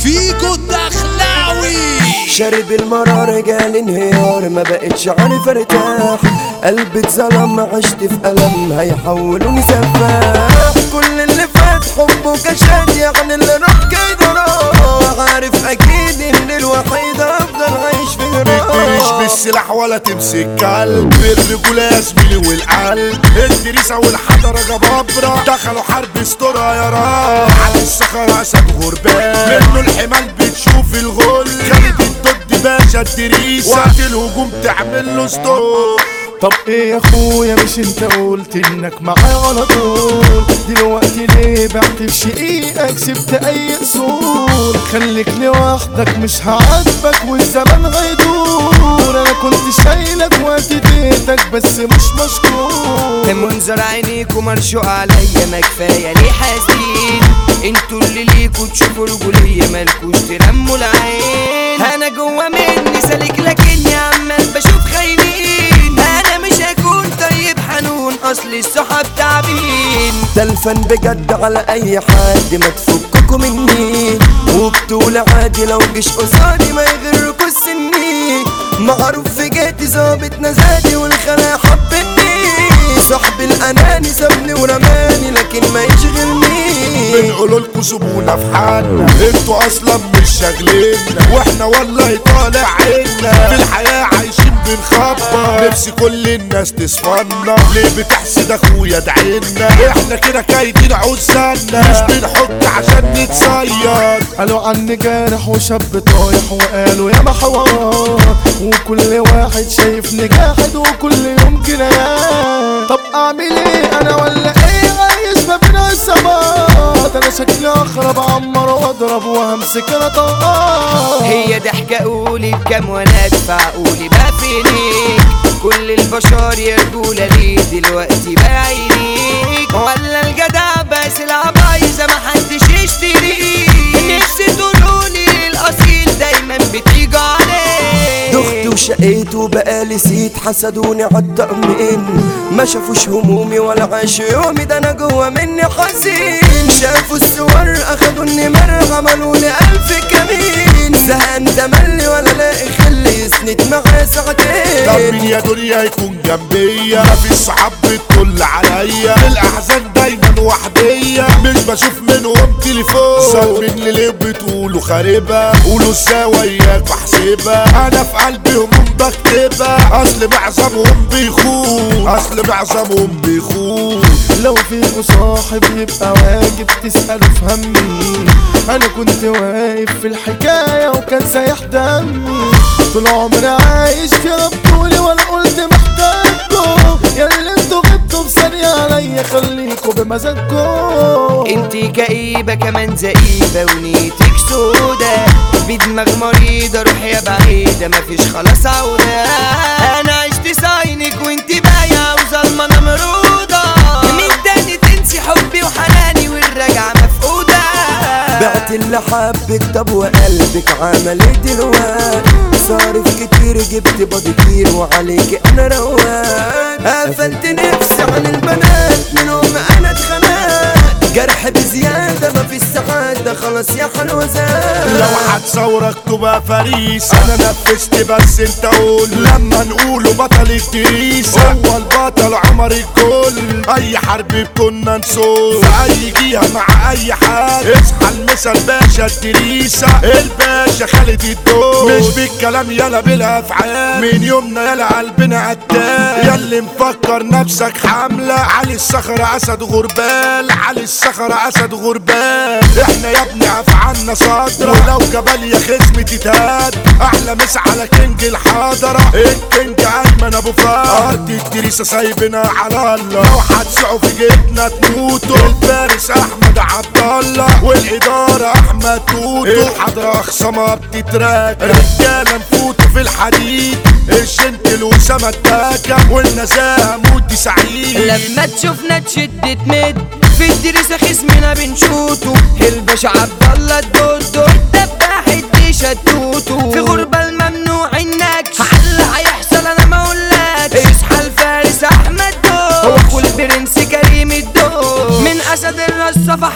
فيكو الدخلاوي. شارب المرار جالي انهيار، ما بقتش عارف ارتاح. قلبي اتظلم، عشت في ألم هيحولوني سفاح. كل اللي فات حبه كشات، يعني اللي راح كده راح. عارف اكيد ان الوحيد افضل عايش في مش بالسلاح ولا تمسك كلب، الرجولة يا زميلي والقلب. الدريسة والحضرة جبابرة دخلوا حرب استورة يا راب. على الصخرة اسد غربان، منه الحمال بتشوف الغل. خالد الضد باشا الدريسة، وقت الهجوم تعمل له ستوب. طب ايه يا اخويا، مش انت قلت انك معايا على طول؟ دلوقتي ليه بعت في شقيقك، سبت اي اصول؟ خليك لوحدك مش هعاتبك والزمن غيدور. انا كنت شايلك وقت اديتك بس مش مشكور. منظر عينيكوا مرشوق عليا، ما كفايه ليه حزين؟ انتوا اللي ليكوا تشوفوا رجوليه، مالكوش ترموا العين. انا جوا مني سالك لكني عمال بشوف خاينين. انا مش هكون طيب حنون، اصل الصحاب تعبين. ده الفن بجد على اي حد، ما تفككوا مني. وبطولة عادي لو جيش قصادي، ما يغركوا السنين. معروف في جيتي ظابط نزادي، والخلا حبني. صاحبي الاناني سابني ورماني، لكن ما يشغلني. بنقولوا لكم سيبونا في حالنا، انتوا اصلا مش شاغليننا. واحنا والله طالع عنا، في الحياة عايشين بنخبر. نفسي كل الناس تصفنا، ليه بتحسد اخويا ادعينا؟ احنا كده كايدين عزالنا، مش بنحط عشان نتصيد. قالوا عني جارح وشاب طايح، وقالوا يا محوار. وكل واحد شايفني جاحد، وكل يوم جنايات. طب اعمل ايه انا ولا ايه؟ عايش ما بين السماوات. انا شكلي اخرب، عمر واضرب وهمسك انا طاقات. هي ضحكه قولي بكام وانا ادفع، قولي بقى فينيك؟ كل البشر يا رجوله ليه دلوقتي بعينيك؟ ولا الجدع بس العبايزه محدش يشتريك؟ نفسي تقولولي الاصيل دايما بتيجي عليه. دخت وشقيت وبقالي سيت، حسدوني عالطقمين. ما شافوش همومي ولا عاش يومي، ده انا جوا مني حزين. شافوا الصور اخدوا النمر، عملولي الف كمين. زهقان تملي ولا لاقي خل يسند معايا ساعتين. طب مين يا دنيا يكون جنبيا؟ مفيش صحاب بتطل عليا، الاحزان دايما وحدية. مش بشوف منهم تليفون، سابين ليه بتقولوا خاربة؟ قولوا ازاي وياك بحسبها؟ انا في قلبي هموم بكتبها، اصل معظمهم بيخون، اصل معظمهم بيخون. لو فيكوا صاحب يبقى واجب تسأله في همي. انا كنت واقف في الحكاية وكان سايح دمي. طول عمري عايش في بطولي ولا قلت محتاجكوا. يا اللي انتوا غبتوا بثانية عليا، خليكوا بمزاجكوا. انتي كئيبة كمان زئيبة، ونيتك سودا. بدماغ مريضة روح يا بعيدة، مفيش خلاص عودة. انا عشت صاينك وانتي بايعة وظلمة نمرودة. مين تاني تنسي حبي وحناني والرجعة مفقودة؟ بعت اللي حبك، طب وقلبك عمل ايه دلوقتي؟ صارف كتير جبت بضكير، وعليك انا رواق. قفلت نفسي عن البنات، منهم انا اتخنقت. جرح بزيادة مفيش سعادة، خلاص يا حلوة زاد. لو هتصورك تبقى فريسة، انا نفذت بس انت قول. لما نقوله بطل الدريسة، هو البطل عمر الكل. اي حرب كنا نصول، في اي جهة مع اي حد. اصحى المثل باشا الدريسة، الباشا خالد الدول. مش بالكلام يلا بالافعال، من يومنا يلا قلبنا قتال. ياللي مفكر نفسك حاملة، علي الصخرة اسد غربال. علي الصخرة اسد غربال. احنا يا ابني افعالنا صادرة، ولو جبل يا خصم تتهاد. احلى مسا على كينج الحاضرة، الكينج ايمن ابو فهد. ارض الدريسة سايبنا على الله، لو هتسعوا في جيبنا تموتوا. الفارس احمد عبد الله، والادارة احمد توتو. الحضرة خصمة بتتراك، رجالة نفوتوا في الحديد. الشنتل وسما التاكة، والنزاهة مودي سعيد. لما تشوفنا تشد تمد، في الدريسة خصمنا بنشوتو. الباشا عبد الله الدودو، الدباح الديشة التوتو. في غربة الممنوع النكش، حل هيحصل انا ما اقولكش. اصحى الفارس احمد دو، هو كل برنس كريم الدو. من اسد الرصافة حزاري،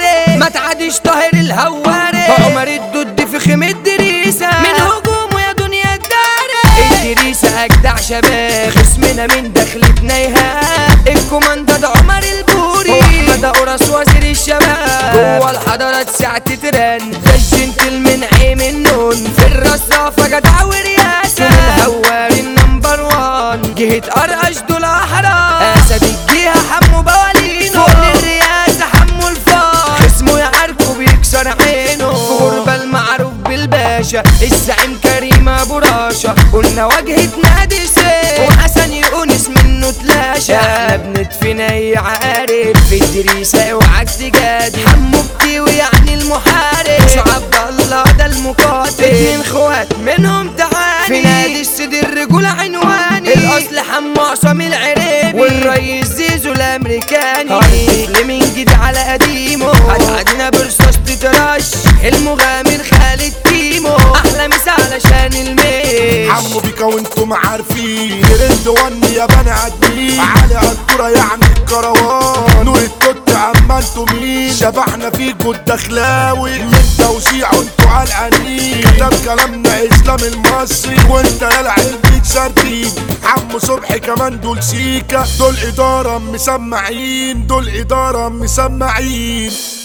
الحارس ما تعادش طاهر الهواري عمر الدود في خيمة دريسة من هجومه يا دنيا الداري الدريسة أجدع شباب خصمنا من دخلتنا يهاب الكوماندر عمر البوري وأحمد أوراس وزير الشباب جوه الحضارات ساعة ترن زي الجنتل عيم النون في الراس رافة جدع ورياسة الهواري النمبر وان جهة أرقش دول أحرار أسد الجهة حمو بوالينو فوق الرياسة حمو الفار خصمه يعاركه بيكسر عينه في غربة المعروف بالباشا الزعيم كريم أبو راشا قلنا واجهة نادي سيف وحسن يونس منه تلاشى احنا بندفن أي عقارب في الدريسة اوعاك تجاد حمو بتيوي يعني المحارب مش عبد الله ده المقاتل اتنين خوات منهم تعاني في نادي السيد الرجولة عنواني الأصل حمو عصام العريبي والريس زيزو الأمريكاني هارد من جديد على قديمه هتعدينا برصاص تترش المغامر خالد تيمو أحلى مسا علشان الميش حمو بيكا وانتم عارفين ترند ون يا بني عدمين علي الكرة يعني الكروان نور التوت عما انتم مين شبحنا فيكوا الدخلاوي من توزيع انتوا علقانين كتاب كلامنا اسلام المصري وانت يا العلبة سردين حمو صبحي كمان دول سيكا دول إدارة مسمعين